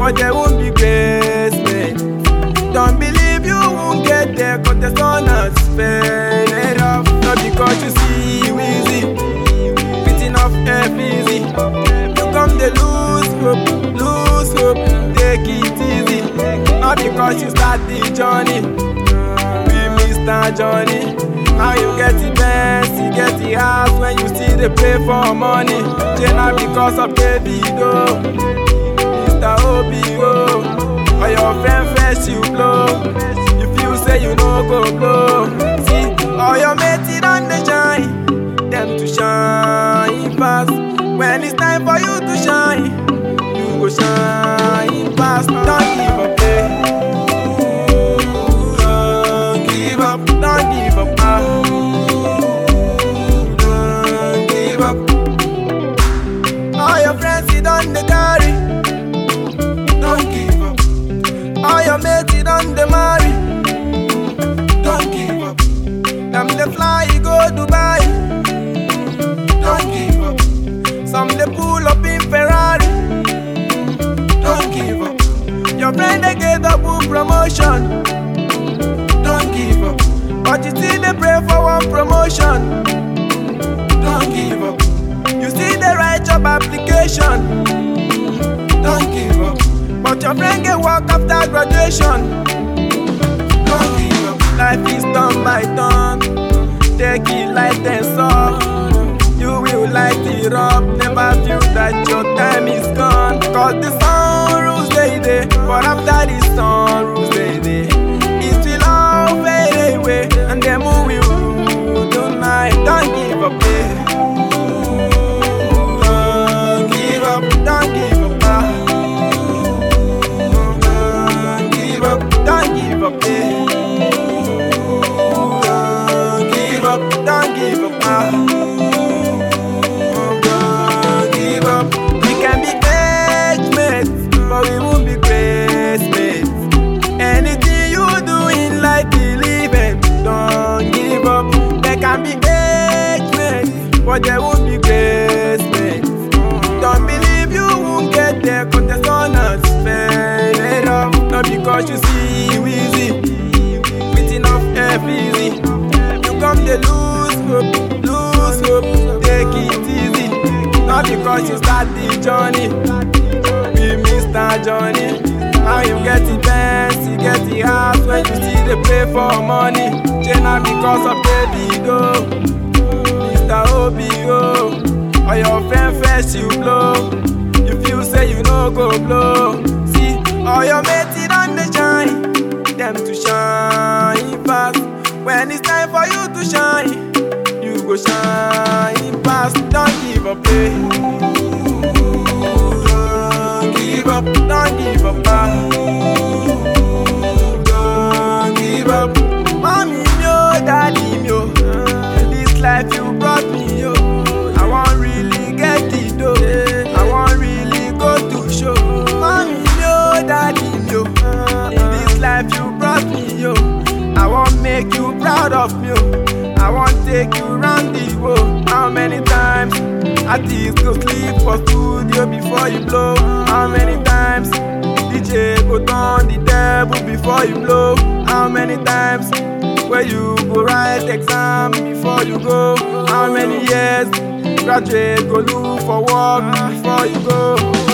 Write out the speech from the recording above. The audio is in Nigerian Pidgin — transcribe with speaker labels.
Speaker 1: but there won't be grace, mate. Don't believe you won't get there, cause the sun has fed it off. Not because you see easy, beating off easy. You come to lose hope, take it easy. Not because you start the journey, we missed our journey. Now you get the best, you get the house when you still dey pray for money. Not because of Davido, Mr. Obio, or your friend first you blow. If you say you no go blow, see, all your mates on the shine, them to shine fast. When it's time for you to shine, you go shine fast. Don't give up, don't give up, don't give up, don't give up. All your friends sit on the carry, don't give up. All your mates sit on the marry, don't give up. Them they fly, you go Dubai, don't give up. Some they pull up in Ferrari, don't give up. Your friend they get double promotion, don't give up. But you still they pray for one promotion, don't give up. You see the right job application, don't give up. But your friend get work after graduation, don't give up. Life is turn by turn, take it like ten saw. You will light it up, never feel that your time is gone. Cause the sun rules day, but after the sun rules day, it will all fade away, and then we will rule tonight. Don't give up, don't give up, don't give up, don't give up, don't give up, don't give up, don't give up. We can be age mates, but we won't be grace mates. Anything you do in life, believe it, don't give up. There can be age mates, but there won't be grace mates. Don't believe you won't get there, cause the sun has fed it off. Not because you see easy, beating off easy. You come to lose hope, take it easy. Not because you start the journey, we missed our journny. Now you get the best, you get the house when you still dey pray for money. Not because of Davido, Mr. Obio, or your friend first you blow. If you say you no go blow, see, all your mates on the shine, them to shine fast. When it's time for you to shine, you go shine fast. Don't give up, don't give up, don't give up, don't give up. Mommy mio, daddy mio, this life you brought me, yo. I want really get it, though. I want really go to show. Mommy mio, daddy mio, this life you brought me, yo. I want make you proud of me, I want take you round the world. How many times artists go sleep for studio before you blow? How many times DJ go turn the devil before you blow? How many times where you go write exam before you go? How many years graduate go look for work before you go?